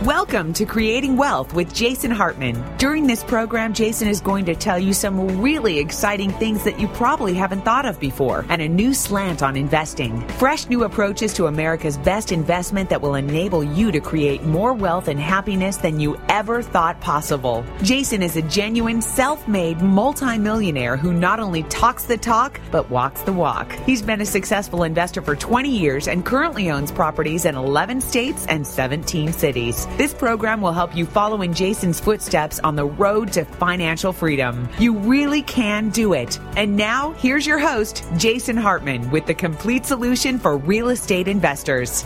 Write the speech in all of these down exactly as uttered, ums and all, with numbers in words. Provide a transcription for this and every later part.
Welcome to Creating Wealth with Jason Hartman. During this program, Jason is going to tell you some really exciting things that you probably haven't thought of before and a new slant on investing. Fresh new approaches to America's best investment that will enable you to create more wealth and happiness than you ever thought possible. Jason is a genuine self-made multimillionaire who not only talks the talk, but walks the walk. He's been a successful investor for twenty years and currently owns properties in eleven states and seventeen cities. This program will help you follow in Jason's footsteps on the road to financial freedom. You really can do it. And now, here's your host, Jason Hartman, with the complete solution for real estate investors.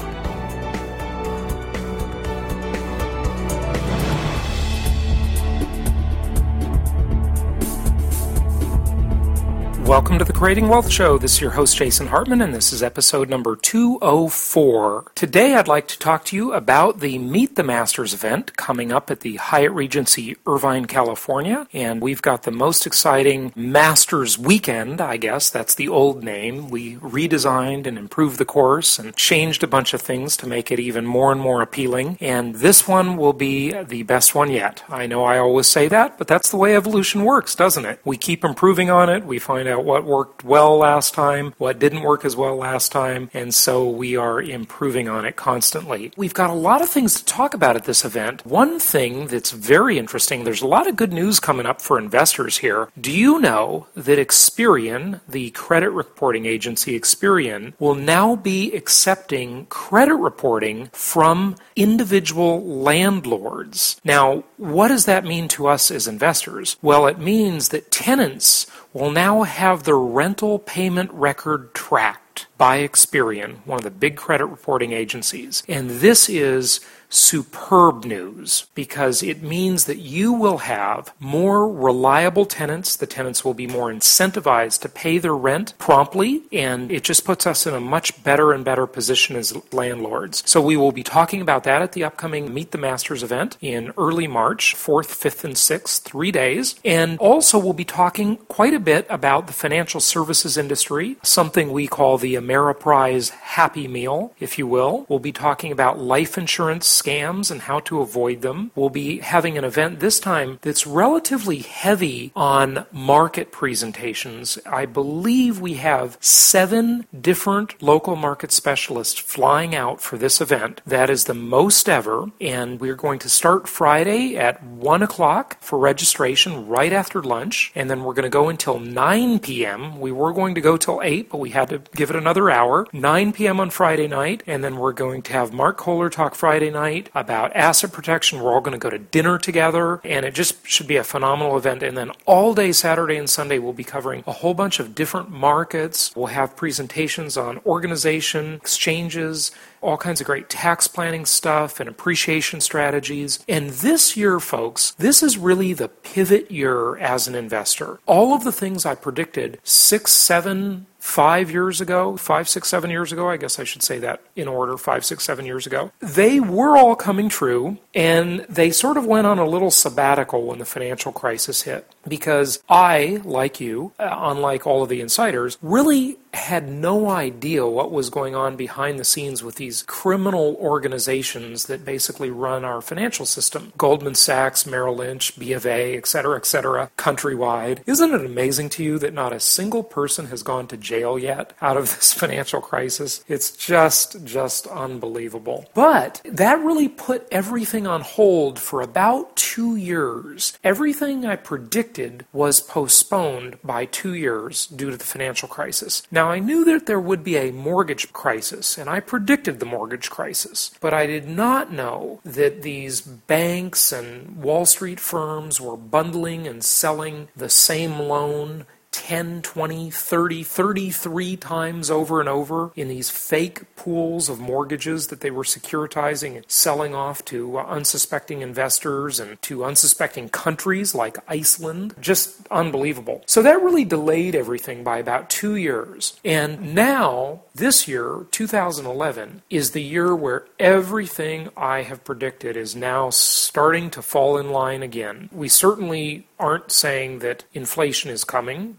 Welcome to the Creating Wealth Show. This is your host, Jason Hartman, and this is episode number two oh four. Today, I'd like to talk to you about the Meet the Masters event coming up at the Hyatt Regency Irvine, California. And we've got the most exciting Masters Weekend, I guess. That's the old name. We redesigned and improved the course and changed a bunch of things to make it even more and more appealing. And this one will be the best one yet. I know I always say that, but that's the way evolution works, doesn't it? We keep improving on it. We find out what worked well last time, what didn't work as well last time, and so we are improving on it constantly. We've got a lot of things to talk about at this event. One thing that's very interesting, there's a lot of good news coming up for investors here. Do you know that Experian, the credit reporting agency Experian, will now be accepting credit reporting from individual landlords? Now, what does that mean to us as investors? Well, it means that tenants will now have their rental payment record tracked by Experian, one of the big credit reporting agencies. And this is superb news because it means that you will have more reliable tenants. The tenants will be more incentivized to pay their rent promptly, and it just puts us in a much better and better position as landlords. So we will be talking about that at the upcoming Meet the Masters event in early March, fourth, fifth, and sixth, three days. And also we'll be talking quite a bit about the financial services industry, something we call the Ameriprise Happy Meal, if you will. We'll be talking about life insurance scams and how to avoid them. We'll be having an event this time that's relatively heavy on market presentations. I believe we have seven different local market specialists flying out for this event. That is the most ever, and we're going to start Friday at one o'clock for registration right after lunch, and then we're going to go until nine p.m. We were going to go till eight, but we had to give it another hour. nine p.m. on Friday night, and then we're going to have Mark Kohler talk Friday night about asset protection. We're all going to go to dinner together, and it just should be a phenomenal event. And then all day Saturday and Sunday, we'll be covering a whole bunch of different markets. We'll have presentations on organization, exchanges, all kinds of great tax planning stuff and appreciation strategies. And this year, folks, this is really the pivot year as an investor. All of the things I predicted six, seven, Five years ago, five, six, seven years ago, I guess I should say that in order, five, six, seven years ago, they were all coming true, and they sort of went on a little sabbatical when the financial crisis hit. Because I, like you, uh, unlike all of the insiders, really had no idea what was going on behind the scenes with these criminal organizations that basically run our financial system. Goldman Sachs, Merrill Lynch, B of A, et cetera, et cetera, countrywide. Isn't it amazing to you that not a single person has gone to jail yet out of this financial crisis? It's just, just unbelievable. But that really put everything on hold for about two years. Everything I predicted was postponed by two years due to the financial crisis. Now, I knew that there would be a mortgage crisis, and I predicted the mortgage crisis, but I did not know that these banks and Wall Street firms were bundling and selling the same loan ten, twenty, thirty, thirty-three times over and over in these fake pools of mortgages that they were securitizing and selling off to uh, unsuspecting investors and to unsuspecting countries like Iceland. Just unbelievable. So that really delayed everything by about two years. And now, this year, two thousand eleven, is the year where everything I have predicted is now starting to fall in line again. We certainly aren't saying that inflation is coming,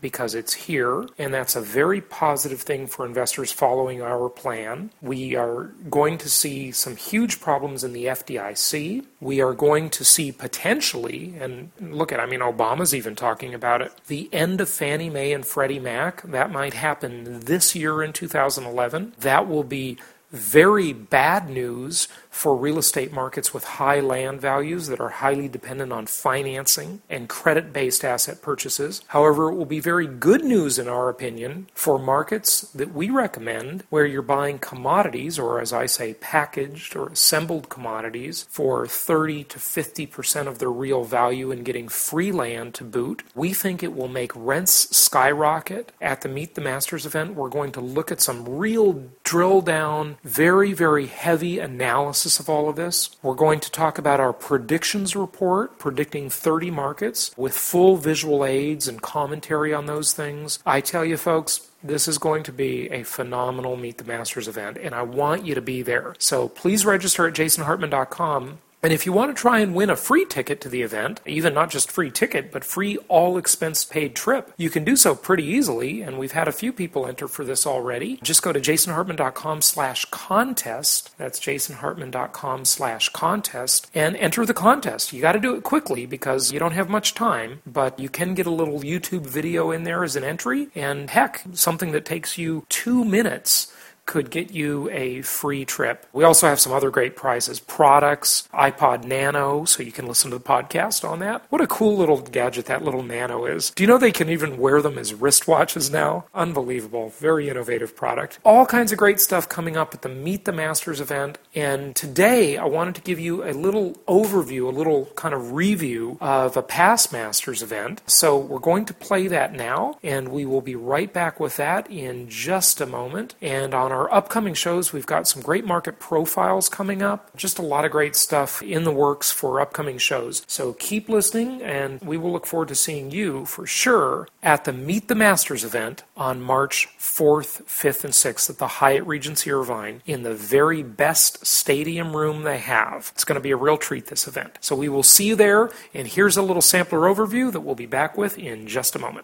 because it's here, and that's a very positive thing for investors following our plan. We are going to see some huge problems in the F D I C. We are going to see potentially, and look at, I mean, Obama's even talking about it, the end of Fannie Mae and Freddie Mac. That might happen this year in two thousand eleven. That will be very bad news for real estate markets with high land values that are highly dependent on financing and credit-based asset purchases. However, it will be very good news, in our opinion, for markets that we recommend where you're buying commodities, or as I say, packaged or assembled commodities for thirty to fifty percent of their real value and getting free land to boot. We think it will make rents skyrocket. At the Meet the Masters event, we're going to look at some real drill-down, very, very heavy analysis of all of this. We're going to talk about our predictions report, predicting thirty markets with full visual aids and commentary on those things. I tell you folks, this is going to be a phenomenal Meet the Masters event, and I want you to be there. So please register at jason hartman dot com. And if you want to try and win a free ticket to the event, even not just free ticket, but free all-expense-paid trip, you can do so pretty easily, and we've had a few people enter for this already. Just go to jason hartman dot com slash contest, that's jason hartman dot com slash contest, and enter the contest. You got to do it quickly because you don't have much time, but you can get a little YouTube video in there as an entry, and heck, something that takes you two minutes could get you a free trip. We also have some other great prizes. Products, iPod Nano, so you can listen to the podcast on that. What a cool little gadget that little Nano is. Do you know they can even wear them as wristwatches now? Unbelievable. Very innovative product. All kinds of great stuff coming up at the Meet the Masters event. And today I wanted to give you a little overview, a little kind of review of a past Masters event. So we're going to play that now, and we will be right back with that in just a moment. And on our upcoming shows, we've got some great market profiles coming up. Just a lot of great stuff in the works for upcoming shows. So keep listening, and we will look forward to seeing you for sure at the Meet the Masters event on March fourth, fifth, and sixth at the Hyatt Regency Irvine in the very best stadium room they have. It's going to be a real treat, this event. So we will see you there, and here's a little sampler overview that we'll be back with in just a moment.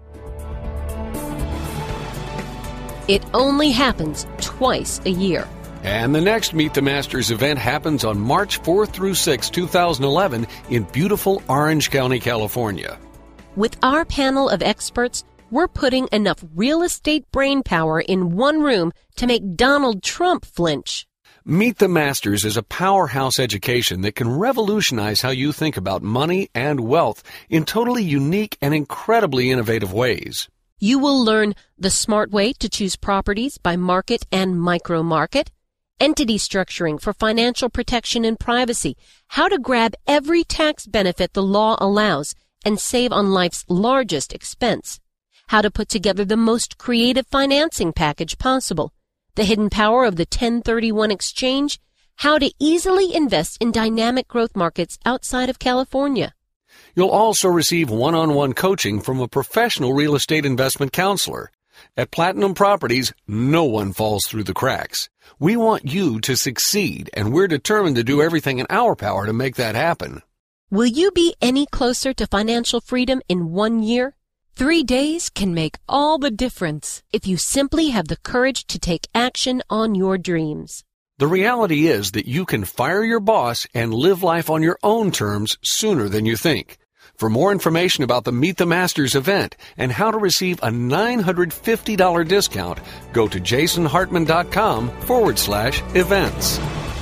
It only happens twice a year. And the next Meet the Masters event happens on March fourth through sixth, two thousand eleven in beautiful Orange County, California. With our panel of experts, we're putting enough real estate brainpower in one room to make Donald Trump flinch. Meet the Masters is a powerhouse education that can revolutionize how you think about money and wealth in totally unique and incredibly innovative ways. You will learn the smart way to choose properties by market and micro-market, entity structuring for financial protection and privacy, how to grab every tax benefit the law allows and save on life's largest expense, how to put together the most creative financing package possible, the hidden power of the ten thirty-one exchange, how to easily invest in dynamic growth markets outside of California. You'll also receive one-on-one coaching from a professional real estate investment counselor. At Platinum Properties, no one falls through the cracks. We want you to succeed, and we're determined to do everything in our power to make that happen. Will you be any closer to financial freedom in one year? Three days can make all the difference if you simply have the courage to take action on your dreams. The reality is that you can fire your boss and live life on your own terms sooner than you think. For more information about the Meet the Masters event and how to receive a nine hundred fifty dollars discount, go to jason hartman dot com forward slash events.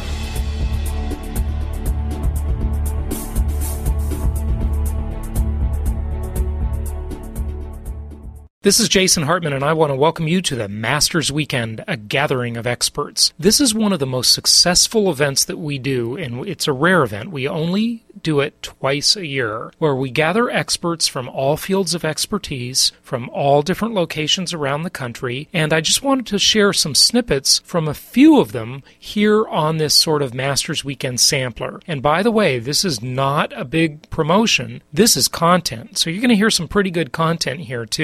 This is Jason Hartman, and I want to welcome you to the Masters Weekend, a gathering of experts. This is one of the most successful events that we do, and it's a rare event. We only do it twice a year, where we gather experts from all fields of expertise, from all different locations around the country, and I just wanted to share some snippets from a few of them here on this sort of Masters Weekend sampler. And by the way, this is not a big promotion. This is content, so you're going to hear some pretty good content here, too. Have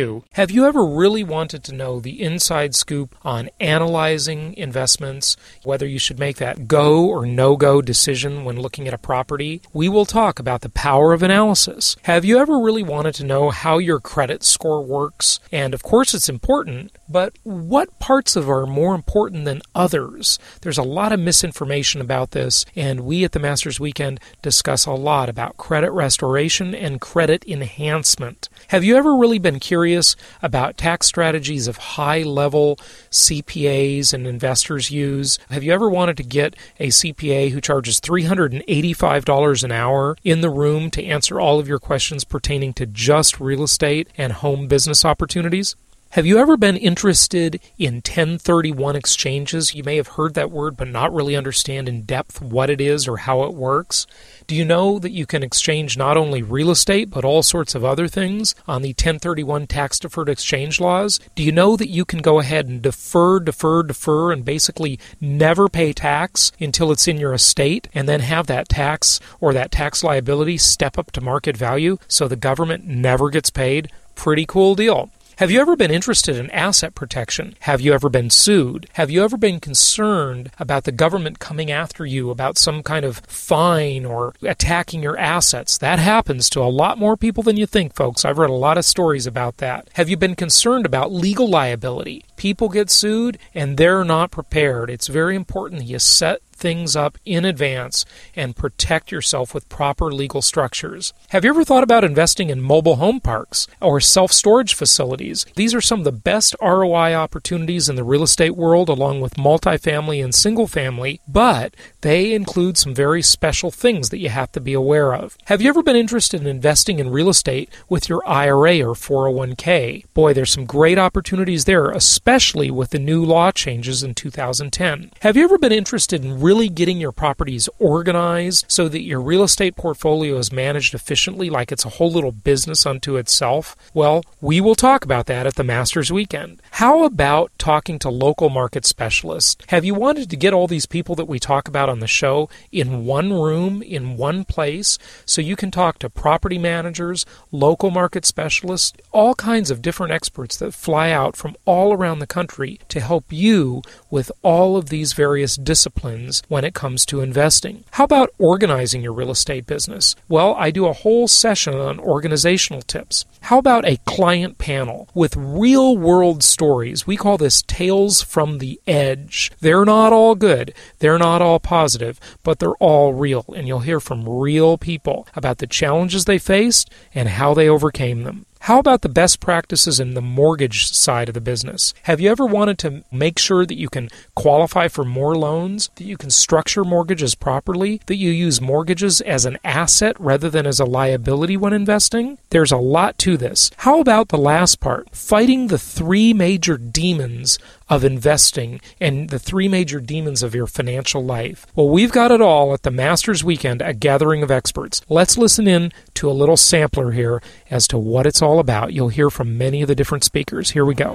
Have you ever really wanted to know the inside scoop on analyzing investments, whether you should make that go or no-go decision when looking at a property? We will talk about the power of analysis. Have you ever really wanted to know how your credit score works? And of course it's important, but what parts of it are more important than others? There's a lot of misinformation about this, and we at the Masters Weekend discuss a lot about credit restoration and credit enhancement. Have you ever really been curious about tax strategies of high-level C P As and investors use? Have you ever wanted to get a C P A who charges three hundred eighty-five dollars an hour in the room to answer all of your questions pertaining to just real estate and home business opportunities? Have you ever been interested in ten thirty-one exchanges? You may have heard that word but not really understand in depth what it is or how it works. Do you know that you can exchange not only real estate but all sorts of other things on the ten thirty-one tax-deferred exchange laws? Do you know that you can go ahead and defer, defer, defer, and basically never pay tax until it's in your estate, and then have that tax or that tax liability step up to market value so the government never gets paid? Pretty cool deal. Have you ever been interested in asset protection? Have you ever been sued? Have you ever been concerned about the government coming after you about some kind of fine or attacking your assets? That happens to a lot more people than you think, folks. I've read a lot of stories about that. Have you been concerned about legal liability? People get sued and they're not prepared. It's very important that you set things up in advance and protect yourself with proper legal structures. Have you ever thought about investing in mobile home parks or self-storage facilities? These are some of the best R O I opportunities in the real estate world, along with multifamily and single family, but they include some very special things that you have to be aware of. Have you ever been interested in investing in real estate with your I R A or four oh one k? Boy, there's some great opportunities there, especially with the new law changes in two thousand ten. Have you ever been interested in real really getting your properties organized so that your real estate portfolio is managed efficiently like it's a whole little business unto itself? Well, we will talk about that at the Masters Weekend. How about talking to local market specialists? Have you wanted to get all these people that we talk about on the show in one room, in one place, so you can talk to property managers, local market specialists, all kinds of different experts that fly out from all around the country to help you with all of these various disciplines when it comes to investing? How about organizing your real estate business? Well, I do a whole session on organizational tips. How about a client panel with real-world stories? We call this Tales from the Edge. They're not all good. They're not all positive, but they're all real, and you'll hear from real people about the challenges they faced and how they overcame them. How about the best practices in the mortgage side of the business? Have you ever wanted to make sure that you can qualify for more loans, that you can structure mortgages properly, that you use mortgages as an asset rather than as a liability when investing? There's a lot to this. How about the last part? Fighting the three major demons of investing and the three major demons of your financial life. Well, we've got it all at the Masters Weekend, a gathering of experts. Let's listen in to a little sampler here as to what it's all about. You'll hear from many of the different speakers. Here we go.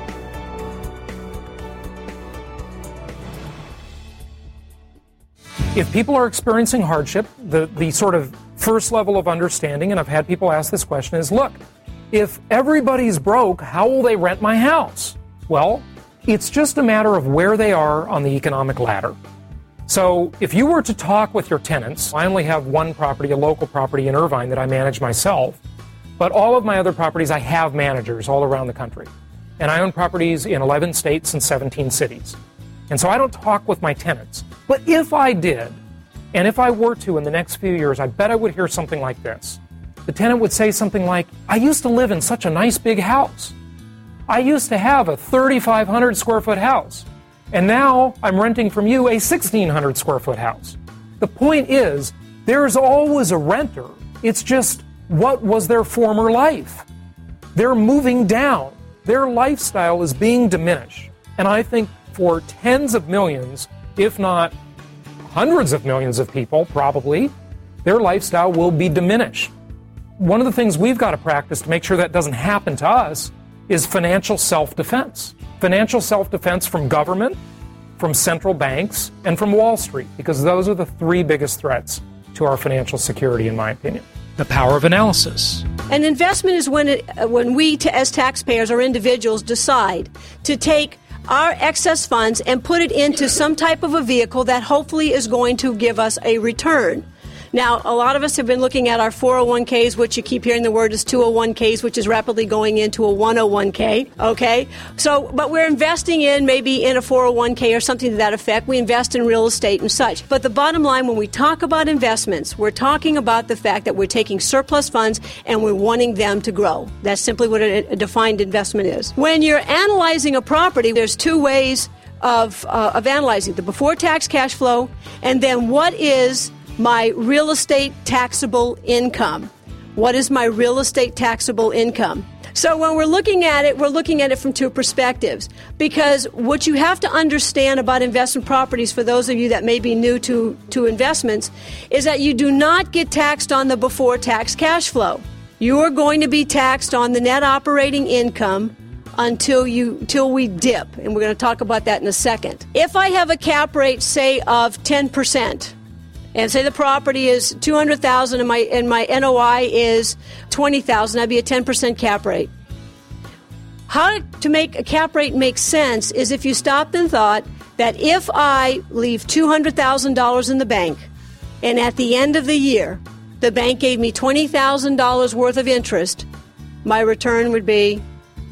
If people are experiencing hardship, the, the sort of first level of understanding, and I've had people ask this question, is, look, if everybody's broke, how will they rent my house? Well, it's just a matter of where they are on the economic ladder. So if you were to talk with your tenants, I only have one property, a local property in Irvine that I manage myself, but all of my other properties I have managers all around the country. And I own properties in eleven states and seventeen cities. And so I don't talk with my tenants. But if I did, and if I were to in the next few years, I bet I would hear something like this. The tenant would say something like, I used to live in such a nice big house. I used to have a thirty-five hundred square foot house, and now I'm renting from you a sixteen hundred square foot house. The point is, there's always a renter. It's just, what was their former life? They're moving down. Their lifestyle is being diminished. And I think for tens of millions, if not hundreds of millions of people, probably, their lifestyle will be diminished. One of the things we've got to practice to make sure that doesn't happen to us is financial self-defense. Financial self-defense from government, from central banks, and from Wall Street, because those are the three biggest threats to our financial security, in my opinion. The power of analysis. An investment is when it, uh, when we, t- as taxpayers or individuals, decide to take our excess funds and put it into some type of a vehicle that hopefully is going to give us a return. Now, a lot of us have been looking at our four oh one k's, which you keep hearing the word is two oh one k's, which is rapidly going into a one oh one k, okay? So, but we're investing in maybe in a four oh one k or something to that effect. We invest in real estate and such. But the bottom line, when we talk about investments, we're talking about the fact that we're taking surplus funds and we're wanting them to grow. That's simply what a, a defined investment is. When you're analyzing a property, there's two ways of, uh, of analyzing the before-tax cash flow and then what is my real estate taxable income. What is my real estate taxable income? So when we're looking at it, we're looking at it from two perspectives. Because what you have to understand about investment properties, for those of you that may be new to, to investments, is that you do not get taxed on the before-tax cash flow. You are going to be taxed on the net operating income until you until we dip. And we're going to talk about that in a second. If I have a cap rate, say, of ten percent, and say the property is two hundred thousand dollars and my and my N O I is twenty thousand dollars, that'd be a ten percent cap rate. How to make a cap rate make sense is if you stopped and thought that if I leave two hundred thousand dollars in the bank and at the end of the year the bank gave me twenty thousand dollars worth of interest, my return would be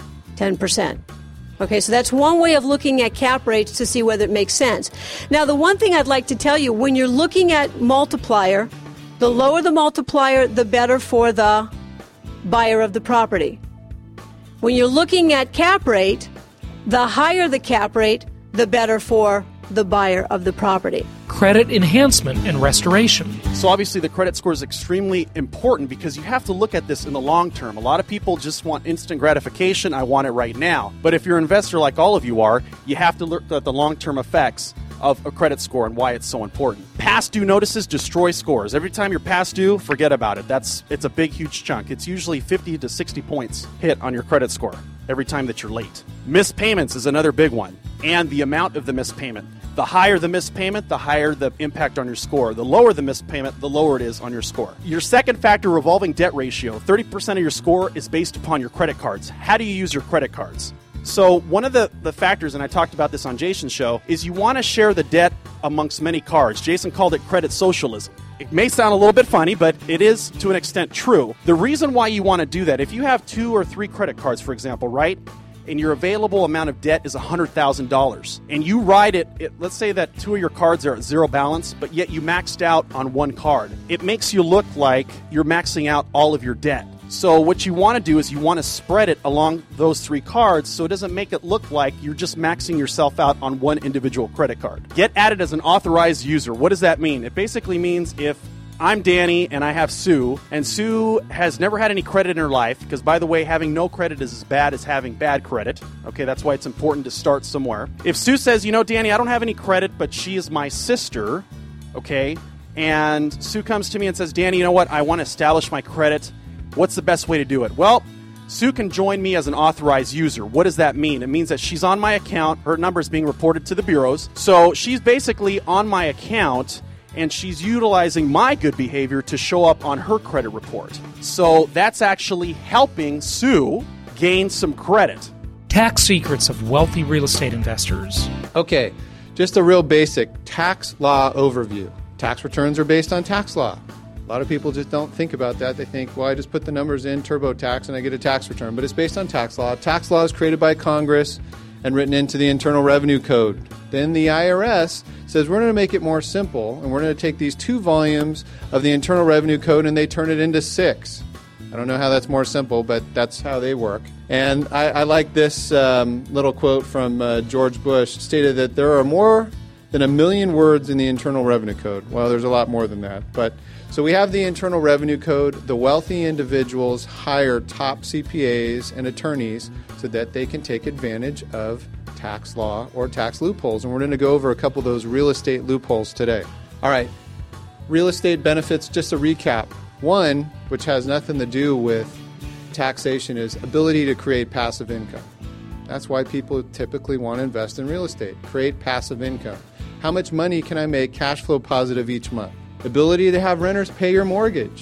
ten percent. Okay, so that's one way of looking at cap rates to see whether it makes sense. Now, the one thing I'd like to tell you, when you're looking at multiplier, the lower the multiplier, the better for the buyer of the property. When you're looking at cap rate, the higher the cap rate, the better for the buyer of the property. Credit enhancement and restoration. So obviously the credit score is extremely important because you have to look at this in the long term. A lot of people just want instant gratification. I want it right now. But if you're an investor like all of you are, you have to look at the long-term effects of a credit score and why it's so important. Past due notices destroy scores. Every time you're past due, forget about it. That's it's a big, huge chunk. It's usually fifty to sixty points hit on your credit score every time that you're late. Missed payments is another big one, and the amount of the missed payment. The higher the missed payment, the higher the impact on your score. The lower the missed payment, the lower it is on your score. Your second factor, revolving debt ratio. thirty percent of your score is based upon your credit cards. How do you use your credit cards? So one of the, the factors, and I talked about this on Jason's show, is you want to share the debt amongst many cards. Jason called it credit socialism. It may sound a little bit funny, but it is to an extent true. The reason why you want to do that, if you have two or three credit cards, for example, right, and your available amount of debt is one hundred thousand dollars, and you ride it, it, let's say that two of your cards are at zero balance, but yet you maxed out on one card. It makes you look like you're maxing out all of your debt. So what you want to do is you want to spread it along those three cards so it doesn't make it look like you're just maxing yourself out on one individual credit card. Get added as an authorized user. What does that mean? It basically means if I'm Danny and I have Sue, and Sue has never had any credit in her life, because by the way, having no credit is as bad as having bad credit. Okay, that's why it's important to start somewhere. If Sue says, you know, Danny, I don't have any credit, but she is my sister, okay, and Sue comes to me and says, Danny, you know what, I want to establish my credit. What's the best way to do it? Well, Sue can join me as an authorized user. What does that mean? It means that she's on my account. Her number is being reported to the bureaus. So she's basically on my account, and she's utilizing my good behavior to show up on her credit report. So that's actually helping Sue gain some credit. Tax secrets of wealthy real estate investors. Okay, just a real basic tax law overview. Tax returns are based on tax law. A lot of people just don't think about that. They think, well, I just put the numbers in TurboTax and I get a tax return. But it's based on tax law. Tax law is created by Congress and written into the Internal Revenue Code. Then the I R S says we're going to make it more simple, and we're going to take these two volumes of the Internal Revenue Code and they turn it into six. I don't know how that's more simple, but that's how they work. And I, I like this um, little quote from uh, George Bush, stated that there are more than a million words in the Internal Revenue Code. Well, there's a lot more than that. But so we have the Internal Revenue Code. The wealthy individuals hire top C P As and attorneys so that they can take advantage of tax law or tax loopholes. And we're going to go over a couple of those real estate loopholes today. All right, real estate benefits, just a recap. One, which has nothing to do with taxation, is ability to create passive income. That's why people typically want to invest in real estate, create passive income. How much money can I make cash flow positive each month? Ability to have renters pay your mortgage.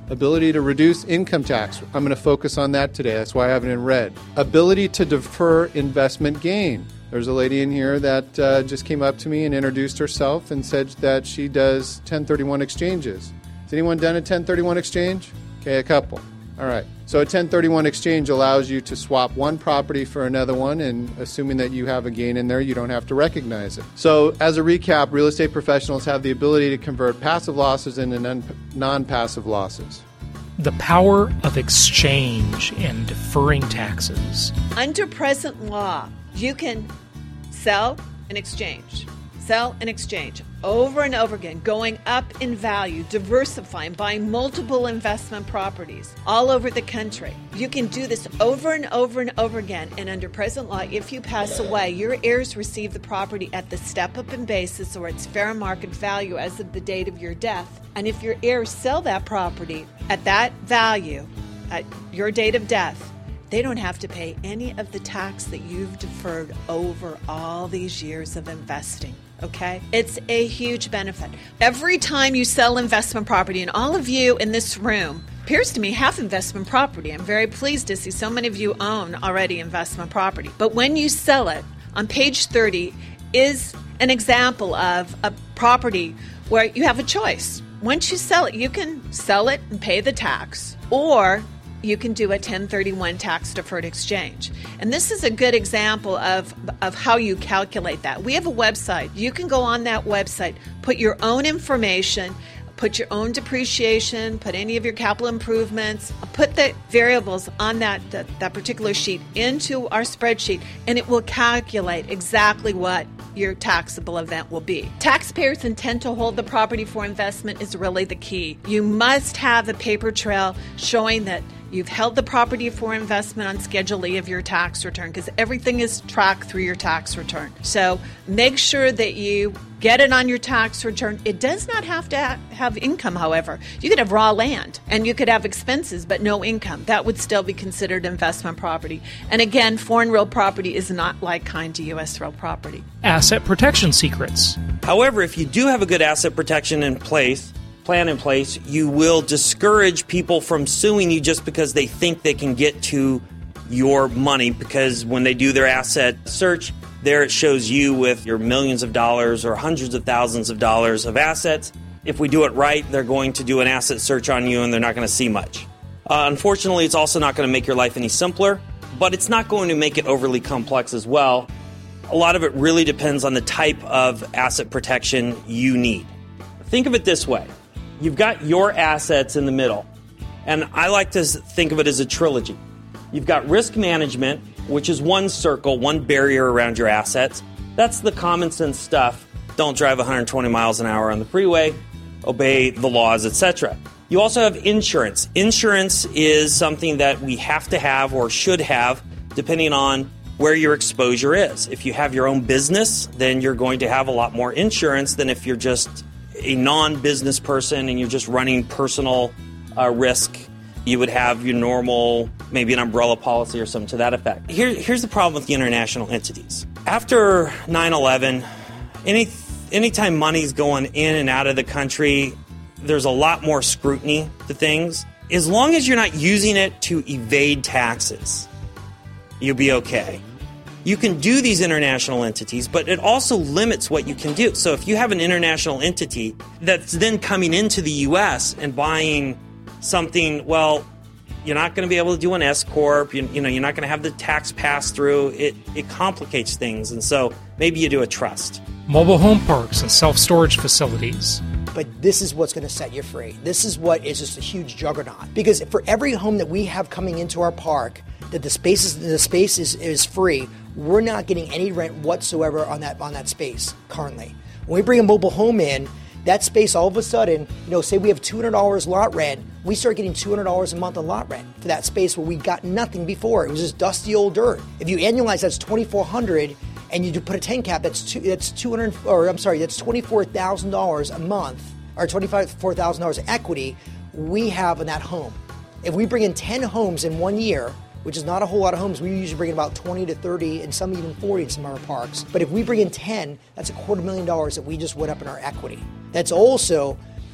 Ability to reduce income tax. I'm going to focus on that today. That's why I have it in red. Ability to defer investment gain. There's a lady in here that uh, just came up to me and introduced herself and said that she does ten thirty-one exchanges. Has anyone done a ten thirty-one exchange? Okay, a couple. All right. So a ten thirty-one exchange allows you to swap one property for another one, and assuming that you have a gain in there, you don't have to recognize it. So as a recap, real estate professionals have the ability to convert passive losses into non- non-passive losses. The power of exchange and deferring taxes. Under present law, you can sell and exchange, sell and exchange over and over again, going up in value, diversifying, buying multiple investment properties all over the country. You can do this over and over and over again. And under present law, if you pass away, your heirs receive the property at the step-up in basis or its fair market value as of the date of your death. And if your heirs sell that property at that value, at your date of death, they don't have to pay any of the tax that you've deferred over all these years of investing. Okay? It's a huge benefit. Every time you sell investment property, and all of you in this room appears to me have investment property. I'm very pleased to see so many of you own already investment property. But when you sell it, on page thirty is an example of a property where you have a choice. Once you sell it, you can sell it and pay the tax, or you can do a ten thirty-one tax-deferred exchange. And this is a good example of, of how you calculate that. We have a website. You can go on that website, put your own information, put your own depreciation, put any of your capital improvements, put the variables on that, that, that particular sheet into our spreadsheet, and it will calculate exactly what your taxable event will be. Taxpayers' intent to hold the property for investment is really the key. You must have a paper trail showing that you've held the property for investment on Schedule E of your tax return, because everything is tracked through your tax return. So make sure that you get it on your tax return. It does not have to ha- have income, however. You could have raw land and you could have expenses but no income. That would still be considered investment property. And again, foreign real property is not like kind to U S real property. Asset protection secrets. However, if you do have a good asset protection in place, plan in place, you will discourage people from suing you just because they think they can get to your money, because when they do their asset search, there it shows you with your millions of dollars or hundreds of thousands of dollars of assets. If we do it right, they're going to do an asset search on you and they're not going to see much. Uh, unfortunately, it's also not going to make your life any simpler, but it's not going to make it overly complex as well. A lot of it really depends on the type of asset protection you need. Think of it this way. You've got your assets in the middle, and I like to think of it as a trilogy. You've got risk management, which is one circle, one barrier around your assets. That's the common sense stuff. Don't drive one hundred twenty miles an hour on the freeway, obey the laws, et cetera. You also have insurance. Insurance is something that we have to have or should have depending on where your exposure is. If you have your own business, then you're going to have a lot more insurance than if you're just a non-business person and you're just running personal uh, risk. You would have your normal, maybe an umbrella policy or something to that effect. Here, here's the problem with the international entities. After nine eleven, any anytime money's going in and out of the country, there's a lot more scrutiny to things. As long as you're not using it to evade taxes, you'll be okay. You can do these international entities, but it also limits what you can do. So if you have an international entity that's then coming into the U S and buying something, well, you're not going to be able to do an S-corp. You, you know, you're not going to have the tax pass-through. It, it complicates things, and so maybe you do a trust. Mobile home parks and self-storage facilities. But this is what's going to set you free. This is what is just a huge juggernaut. Because for every home that we have coming into our park, that the space is, the space is, is free, we're not getting any rent whatsoever on that on that space currently. When we bring a mobile home in, that space all of a sudden, you know, say we have two hundred dollars lot rent, we start getting two hundred dollars a month on lot rent for that space where we got nothing before. It was just dusty old dirt. If you annualize, that's twenty-four hundred dollars, and you put a ten cap, that's two, that's two hundred, or I'm sorry, that's twenty-four thousand dollars a month, or twenty-four thousand dollars equity we have in that home. If we bring in ten homes in one year, which is not a whole lot of homes, we usually bring in about twenty to thirty, and some even forty in some of our parks. But if we bring in ten, that's a quarter million dollars that we just went up in our equity. That's also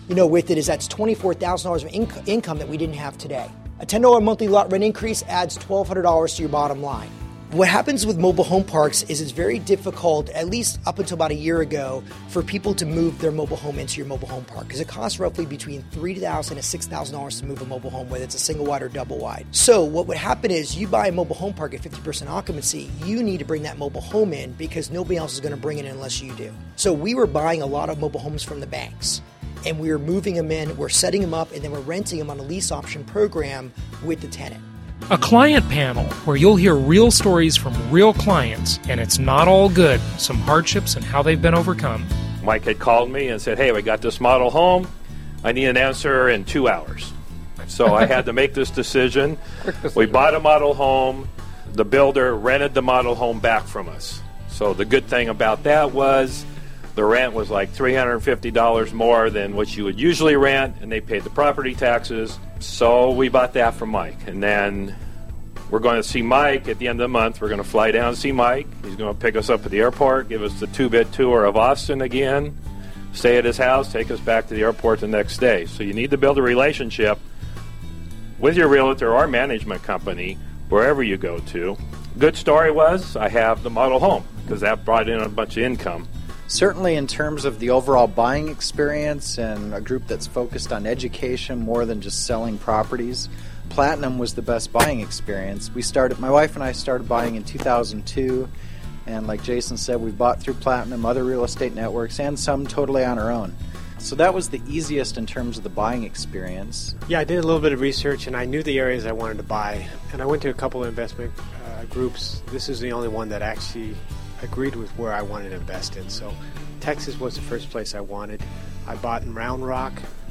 you know, with it is that's twenty-four thousand dollars of inc- income that we didn't have today. A ten dollars monthly lot rent increase adds twelve hundred dollars to your bottom line. What happens with mobile home parks is it's very difficult, at least up until about a year ago, for people to move their mobile home into your mobile home park because it costs roughly between three thousand dollars and six thousand dollars to move a mobile home, whether it's a single wide or double wide. So what would happen is you buy a mobile home park at fifty percent occupancy, you need to bring that mobile home in because nobody else is going to bring it in unless you do. So we were buying a lot of mobile homes from the banks. And we were moving them in, we're setting them up, and then we're renting them on a lease option program with the tenant. A client panel where you'll hear real stories from real clients, and it's not all good, some hardships and how they've been overcome. Mike had called me and said, hey, we got this model home. I need an answer in two hours. So I had to make this decision. We bought a model home. The builder rented the model home back from us. So the good thing about that was the rent was like three hundred fifty dollars more than what you would usually rent, and they paid the property taxes. So we bought that from Mike. And then we're going to see Mike at the end of the month. We're going to fly down and see Mike. He's going to pick us up at the airport, give us the two-bit tour of Austin again, stay at his house, take us back to the airport the next day. So you need to build a relationship with your realtor or management company wherever you go to. Good story was I have the model home because that brought in a bunch of income. Certainly in terms of the overall buying experience and a group that's focused on education more than just selling properties, Platinum was the best buying experience. We started, my wife and I started buying in two thousand two, and like Jason said, we've bought through Platinum, other real estate networks, and some totally on our own. So that was the easiest in terms of the buying experience. Yeah, I did a little bit of research, and I knew the areas I wanted to buy, and I went to a couple of investment uh, groups. This is the only one that actually agreed with where I wanted to invest in. So Texas was the first place I wanted. I bought in Round Rock.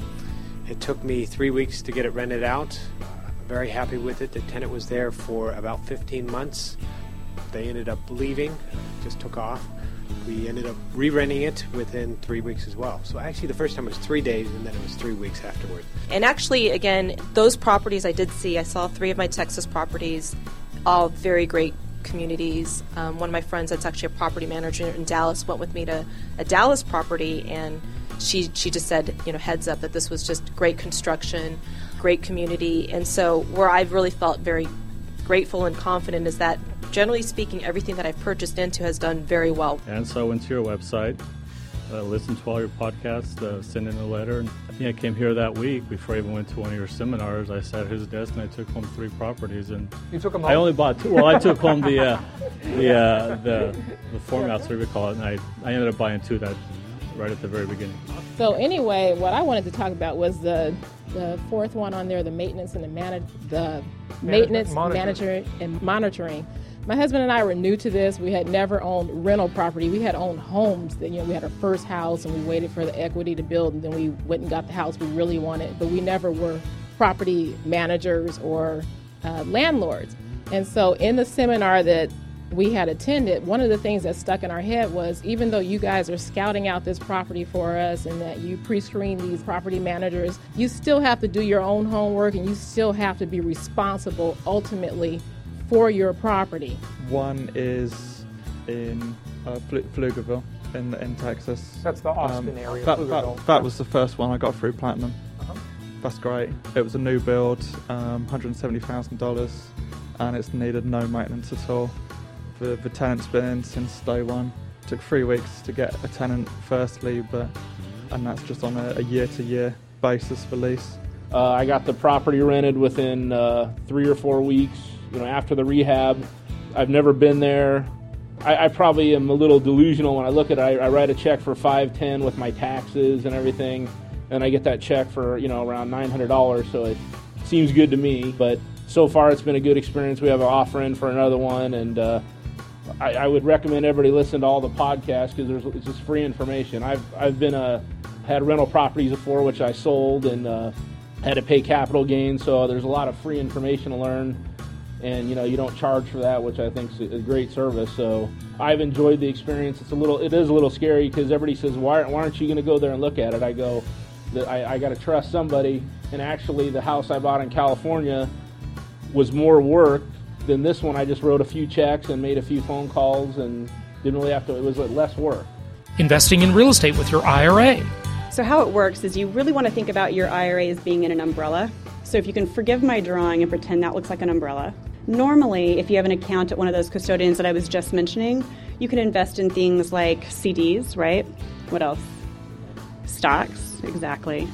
It took me three weeks to get it rented out. I'm very happy with it. The tenant was there for about fifteen months. They ended up leaving, just took off. We ended up re-renting it within three weeks as well. So actually the first time was three days and then it was three weeks afterward. And actually, again, those properties I did see, I saw three of my Texas properties, all very great communities. Um, one of my friends that's actually a property manager in Dallas went with me to a Dallas property, and she she just said, you know, heads up that this was just great construction, great community. And so where I've really felt very grateful and confident is that generally speaking, everything that I've purchased into has done very well. And so I went to your website, uh, listened to all your podcasts, uh, sent in a letter, and I think I came here that week before I even went to one of your seminars. I sat at his desk and I took home three properties, and you took them home? I only bought two. Well, I took home the uh, the, uh, the the formats, whatever we call it, and I I ended up buying two that right at the very beginning. So anyway, what I wanted to talk about was the the fourth one on there, the maintenance and the manage the maintenance, manager and monitoring. My husband and I were new to this. We had never owned rental property. We had owned homes. That, you know, we had our first house, and we waited for the equity to build, and then we went and got the house we really wanted. But we never were property managers or uh, landlords. And so in the seminar that we had attended, one of the things that stuck in our head was, even though you guys are scouting out this property for us and that you pre-screen these property managers, you still have to do your own homework, and you still have to be responsible ultimately for your property. One is in uh, Pflugerville in in Texas. That's the Austin um, area. That, that, that was the first one I got through Platinum. Uh-huh. That's great. It was a new build, um, one hundred seventy thousand dollars, and it's needed no maintenance at all. The, the tenant's been in since day one. It took three weeks to get a tenant firstly, but and that's just on a, a year-to-year basis for lease. Uh, I got the property rented within uh, three or four weeks. You know, after the rehab. I've never been there. I, I probably am a little delusional when I look at it. I, I write a check for five ten with my taxes and everything, and I get that check for, you know, around nine hundred dollars, so it seems good to me. But so far it's been a good experience. We have an offer in for another one, and uh, I, I would recommend everybody listen to all the podcasts because there's it's just free information. I've I've been a had rental properties before, which I sold, and uh, had to pay capital gains, so there's a lot of free information to learn. And, you know, you don't charge for that, which I think is a great service. So I've enjoyed the experience. It's a little, it is a little scary because everybody says, why, why aren't you going to go there and look at it? I go, I, I got to trust somebody. And actually, the house I bought in California was more work than this one. I just wrote a few checks and made a few phone calls and didn't really have to, it was less work. Investing in real estate with your I R A. So how it works is you really want to think about your I R A as being in an umbrella. So if you can forgive my drawing and pretend that looks like an umbrella. Normally, if you have an account at one of those custodians that I was just mentioning, you can invest in things like C Ds, right? What else? Stocks, exactly.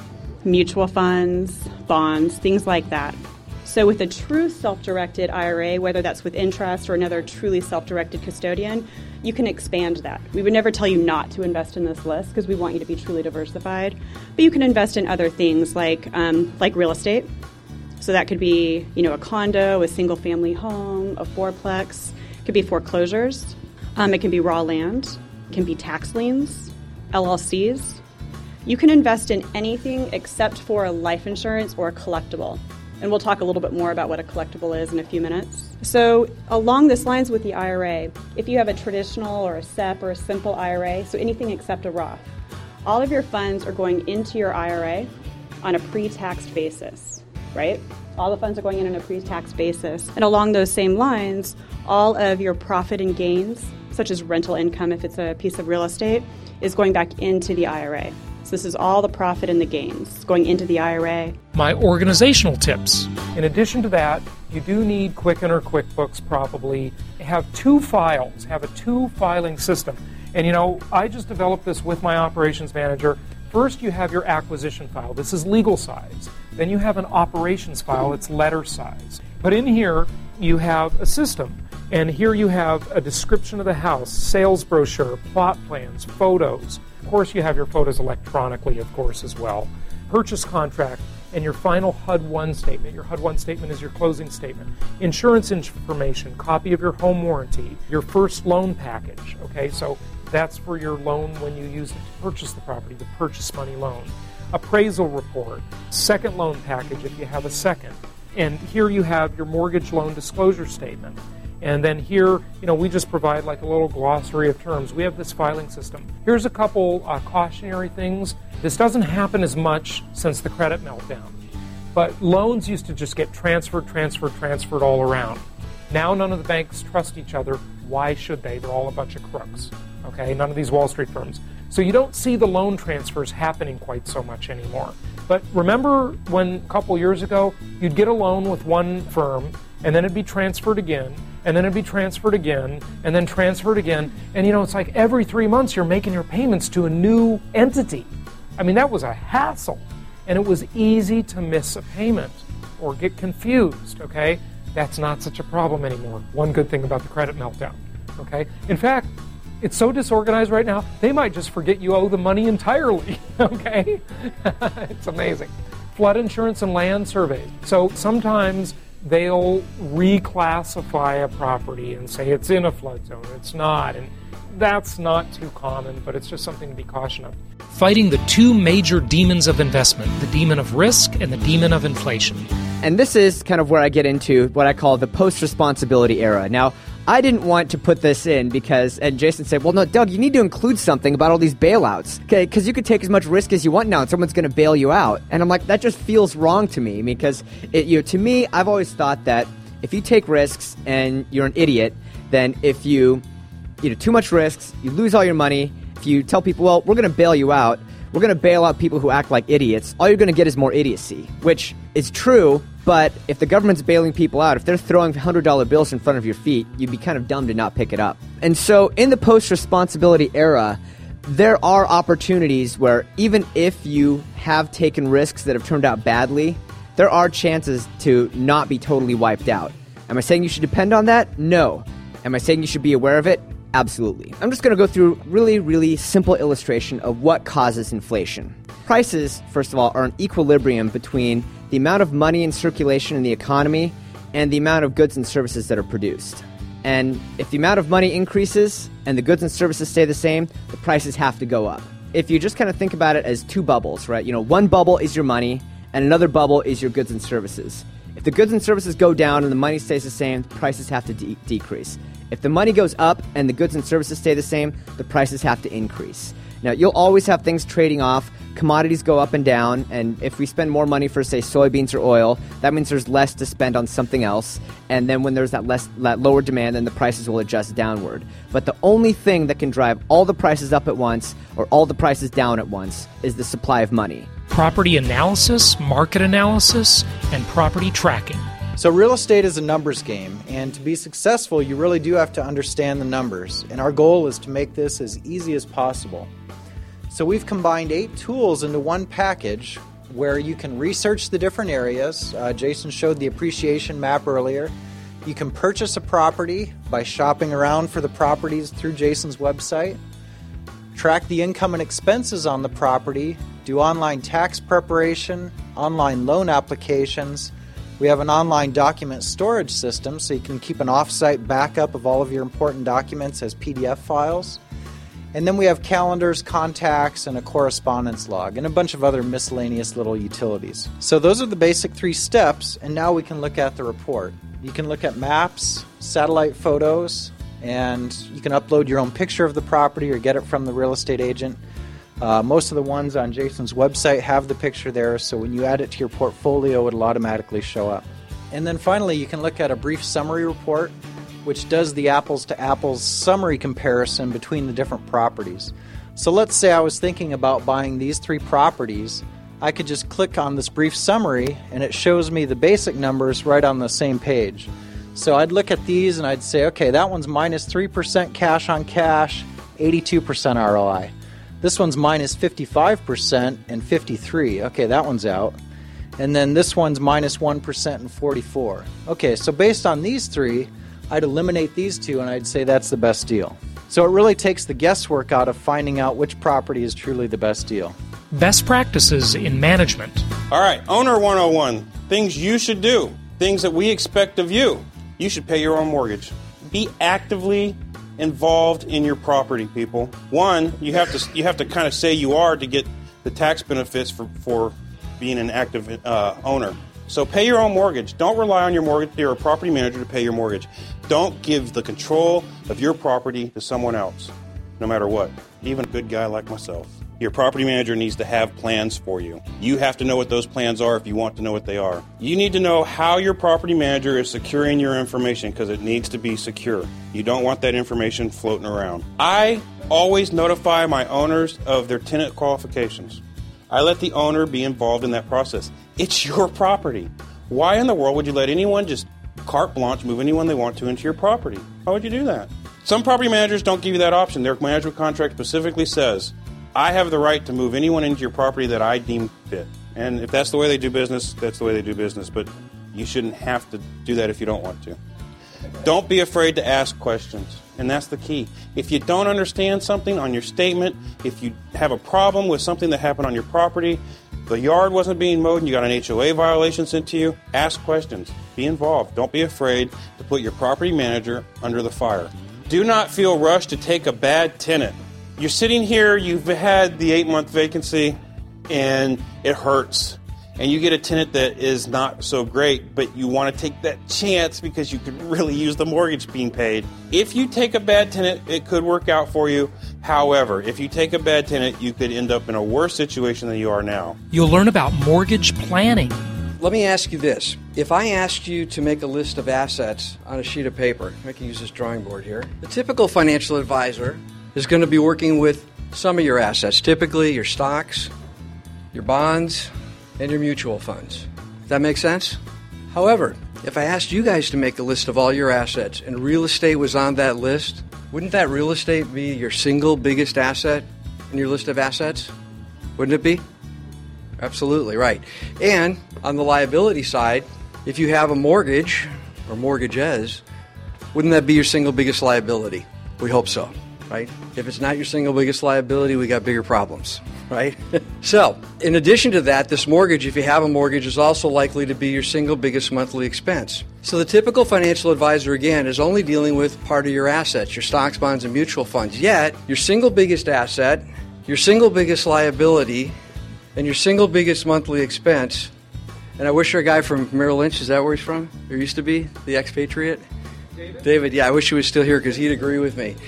Mutual funds, bonds, things like that. So with a true self-directed I R A, whether that's with Intrust or another truly self-directed custodian, you can expand that. We would never tell you not to invest in this list because we want you to be truly diversified. But you can invest in other things like um, like real estate. So that could be, you know, a condo, a single-family home, a fourplex. It could be foreclosures. Um, it can be raw land. It can be tax liens, L L Cs. You can invest in anything except for a life insurance or a collectible. And we'll talk a little bit more about what a collectible is in a few minutes. So along this lines with the I R A, if you have a traditional or a S E P or a simple I R A, so anything except a Roth, all of your funds are going into your I R A on a pre-taxed basis, right? All the funds are going in on a pre-tax basis. And along those same lines, all of your profit and gains, such as rental income if it's a piece of real estate, is going back into the I R A. So this is all the profit and the gains going into the I R A. My organizational tips. In addition to that, you do need Quicken or QuickBooks probably. Have two files, have a two filing system. And you know, I just developed this with my operations manager. First, you have your acquisition file. This is legal size. Then you have an operations file. It's letter size. But in here, you have a system. And here you have a description of the house, sales brochure, plot plans, photos. Of course, you have your photos electronically, of course, as well. Purchase contract and your final H U D one statement. Your H U D one statement is your closing statement. Insurance information, copy of your home warranty, your first loan package. Okay, so that's for your loan when you use it to purchase the property, the purchase money loan. Appraisal report, second loan package if you have a second. And here you have your mortgage loan disclosure statement. And then here, you know, we just provide like a little glossary of terms. We have this filing system. Here's a couple uh, cautionary things. This doesn't happen as much since the credit meltdown. But loans used to just get transferred, transferred, transferred all around. Now none of the banks trust each other. Why should they? They're all a bunch of crooks. Okay, none of these Wall Street firms. So you don't see the loan transfers happening quite so much anymore. But remember when a couple years ago, you'd get a loan with one firm, and then it'd be transferred again, and then it'd be transferred again, and then transferred again. And you know, it's like every three months you're making your payments to a new entity. I mean, that was a hassle. And it was easy to miss a payment or get confused, okay? That's not such a problem anymore. One good thing about the credit meltdown, okay? In fact, it's so disorganized right now, they might just forget you owe the money entirely, okay? It's amazing. Flood insurance and land surveys. So sometimes they'll reclassify a property and say it's in a flood zone. It's not, and that's not too common, but it's just something to be cautious of. Fighting the two major demons of investment, the demon of risk and the demon of inflation. And this is kind of where I get into what I call the post-responsibility era. Now, I didn't want to put this in because, and Jason said, well, no, Doug, you need to include something about all these bailouts, okay? Because you could take as much risk as you want now and someone's going to bail you out. And I'm like, that just feels wrong to me because, it, you know, to me, I've always thought that if you take risks and you're an idiot, then if you, you know, too much risks, you lose all your money. If you tell people, well, we're going to bail you out, we're going to bail out people who act like idiots, all you're going to get is more idiocy, which is true. But if the government's bailing people out, if they're throwing one hundred dollar bills in front of your feet, you'd be kind of dumb to not pick it up. And so in the post-responsibility era, there are opportunities where even if you have taken risks that have turned out badly, there are chances to not be totally wiped out. Am I saying you should depend on that? No. Am I saying you should be aware of it? Absolutely. I'm just going to go through really, really simple illustration of what causes inflation. Prices, first of all, are an equilibrium between the amount of money in circulation in the economy and the amount of goods and services that are produced. And if the amount of money increases and the goods and services stay the same, the prices have to go up. If you just kind of think about it as two bubbles, right? You know, one bubble is your money and another bubble is your goods and services. If the goods and services go down and the money stays the same, the prices have to de- decrease. If the money goes up and the goods and services stay the same, the prices have to increase. Now, you'll always have things trading off. commodities go up and down, and if we spend more money for, say, soybeans or oil, that means there's less to spend on something else. And then when there's that less that lower demand, then the prices will adjust downward. But the only thing that can drive all the prices up at once or all the prices down at once is the supply of money. Property analysis, market analysis, and property tracking. So real estate is a numbers game, and to be successful, you really do have to understand the numbers. And our goal is to make this as easy as possible. So we've combined eight tools into one package where you can research the different areas. Uh, Jason showed the appreciation map earlier. You can purchase a property by shopping around for the properties through Jason's website. Track the income and expenses on the property. Do online tax preparation, online loan applications. We have an online document storage system so you can keep an off-site backup of all of your important documents as P D F files. And then we have calendars, contacts, and a correspondence log, and a bunch of other miscellaneous little utilities. So those are the basic three steps, and now we can look at the report. You can look at maps, satellite photos, and you can upload your own picture of the property or get it from the real estate agent. Uh, most of the ones on Jason's website have the picture there, so when you add it to your portfolio, it'll automatically show up. And then finally, you can look at a brief summary report, which does the apples-to-apples summary comparison between the different properties. So let's say I was thinking about buying these three properties. I could just click on this brief summary, and it shows me the basic numbers right on the same page. So I'd look at these, and I'd say, okay, that one's minus three percent cash on cash, eighty-two percent R O I. This one's minus fifty-five percent and fifty-three. Okay, that one's out. And then this one's minus one percent and forty-four. Okay, so based on these three, I'd eliminate these two and I'd say that's the best deal. So it really takes the guesswork out of finding out which property is truly the best deal. Best practices in management. All right, Owner one oh one. Things you should do. Things that we expect of you. You should pay your own mortgage. Be actively involved in your property, people. One, you have to you have to kind of say you are to get the tax benefits for, for being an active uh, owner. So pay your own mortgage. Don't rely on your mortgage or a property manager to pay your mortgage. Don't give the control of your property to someone else, no matter what, even a good guy like myself. Your property manager needs to have plans for you. You have to know what those plans are if you want to know what they are. You need to know how your property manager is securing your information because it needs to be secure. You don't want that information floating around. I always notify my owners of their tenant qualifications. I let the owner be involved in that process. It's your property. Why in the world would you let anyone just carte blanche move anyone they want to into your property? Why would you do that? Some property managers don't give you that option. Their management contract specifically says, I have the right to move anyone into your property that I deem fit. And if that's the way they do business, that's the way they do business. But you shouldn't have to do that if you don't want to. Don't be afraid to ask questions. And that's the key. If you don't understand something on your statement, if you have a problem with something that happened on your property, the yard wasn't being mowed and you got an H O A violation sent to you, ask questions. Be involved. Don't be afraid to put your property manager under the fire. Do not feel rushed to take a bad tenant. You're sitting here, you've had the eight-month vacancy, and it hurts. And you get a tenant that is not so great, but you want to take that chance because you could really use the mortgage being paid. If you take a bad tenant, it could work out for you. However, if you take a bad tenant, you could end up in a worse situation than you are now. You'll learn about mortgage planning. Let me ask you this. If I asked you to make a list of assets on a sheet of paper, I can use this drawing board here, the typical financial advisor is going to be working with some of your assets, typically your stocks, your bonds, and your mutual funds. Does that make sense? However, if I asked you guys to make a list of all your assets and real estate was on that list, wouldn't that real estate be your single biggest asset in your list of assets? Wouldn't it be? Absolutely, right. And on the liability side, if you have a mortgage or mortgages, wouldn't that be your single biggest liability? We hope so, right? If it's not your single biggest liability, we got bigger problems, right? So, in addition to that, this mortgage, if you have a mortgage, is also likely to be your single biggest monthly expense. So the typical financial advisor, again, is only dealing with part of your assets, your stocks, bonds, and mutual funds. Yet, your single biggest asset, your single biggest liability, and your single biggest monthly expense, and I wish our guy from Merrill Lynch, is that where he's from? Or used to be? The expatriate? David? David, yeah, I wish he was still here because he'd agree with me.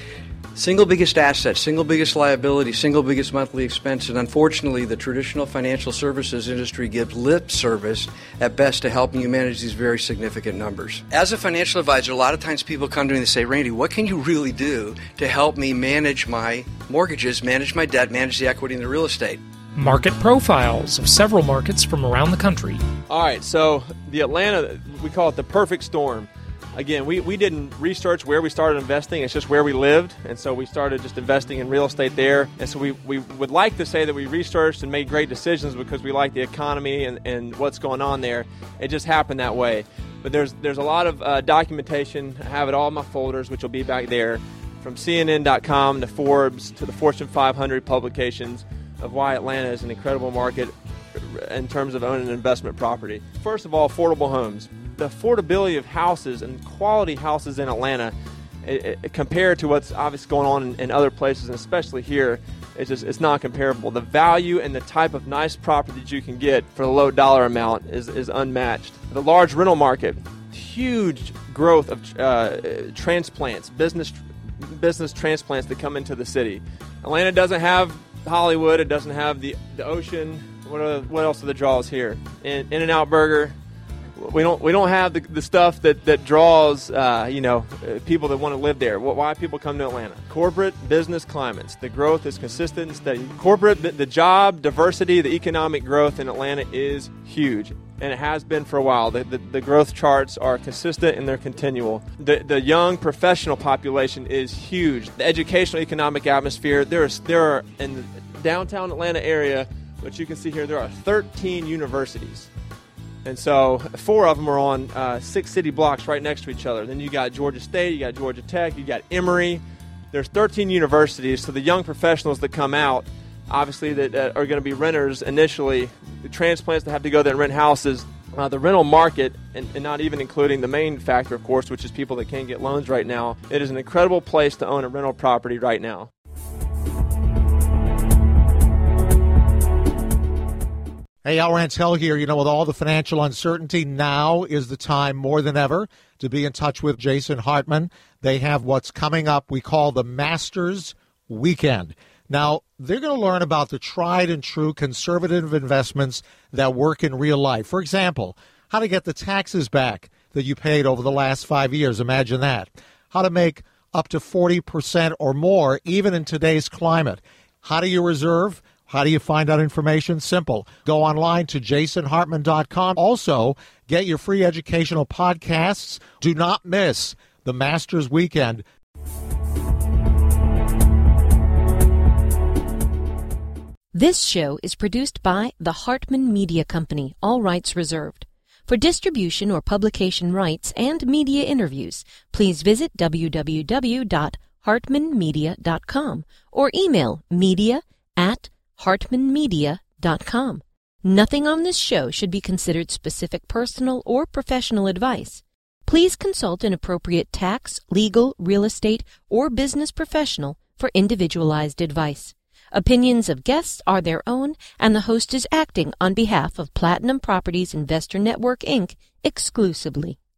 Single biggest asset, single biggest liability, single biggest monthly expense, and unfortunately the traditional financial services industry gives lip service at best to helping you manage these very significant numbers. As a financial advisor, a lot of times people come to me and say, Randy, what can you really do to help me manage my mortgages, manage my debt, manage the equity in the real estate? Market profiles of several markets from around the country. All right, so the Atlanta, we call it the perfect storm. Again, we, we didn't research where we started investing. It's just where we lived. And so we started just investing in real estate there. And so we, we would like to say that we researched and made great decisions because we like the economy and, and what's going on there. It just happened that way. But there's there's a lot of uh, documentation. I have it all in my folders, which will be back there, from C N N dot com to Forbes to the Fortune five hundred publications of why Atlanta is an incredible market in terms of owning an investment property. First of all, affordable homes. The affordability of houses and quality houses in Atlanta it, it, compared to what's obviously going on in, in other places, and especially here, it's just it's not comparable. The value and the type of nice property that you can get for the low dollar amount is, is unmatched. The large rental market, huge growth of uh, transplants, business business transplants that come into the city. Atlanta doesn't have Hollywood. It doesn't have the, the ocean. What are, what else are the draws here? In, In-N-Out Burger. We don't we don't have the, the stuff that that draws uh, you know uh, people that want to live there. Why people come to Atlanta? Corporate business climates. The growth is consistent and steady. Corporate the, the job diversity, the economic growth in Atlanta is huge, and it has been for a while. The the, the growth charts are consistent and they're continual. The the young professional population is huge. The educational economic atmosphere. There's there are in the downtown Atlanta area, which you can see here, there are thirteen universities. And so four of them are on uh, six city blocks right next to each other. Then you got Georgia State, you got Georgia Tech, you got Emory. There's thirteen universities. So the young professionals that come out, obviously that uh, are going to be renters initially, the transplants that have to go there and rent houses, uh, the rental market, and, and not even including the main factor, of course, which is people that can't get loans right now. It is an incredible place to own a rental property right now. Hey, Al Rantel here. You know, with all the financial uncertainty, now is the time more than ever to be in touch with Jason Hartman. They have what's coming up we call the Masters Weekend. Now, they're going to learn about the tried and true conservative investments that work in real life. For example, how to get the taxes back that you paid over the last five years. Imagine that. How to make up to forty percent or more, even in today's climate. How do you reserve? How do you find out information? Simple. Go online to jason hartman dot com. Also, get your free educational podcasts. Do not miss the Masters Weekend. This show is produced by the Hartman Media Company, all rights reserved. For distribution or publication rights and media interviews, please visit w w w dot hartman media dot com or email media at hartman media dot com. Nothing on this show should be considered specific personal or professional advice. Please consult an appropriate tax, legal, real estate, or business professional for individualized advice. Opinions of guests are their own, and the host is acting on behalf of Platinum Properties Investor Network, Incorporated exclusively.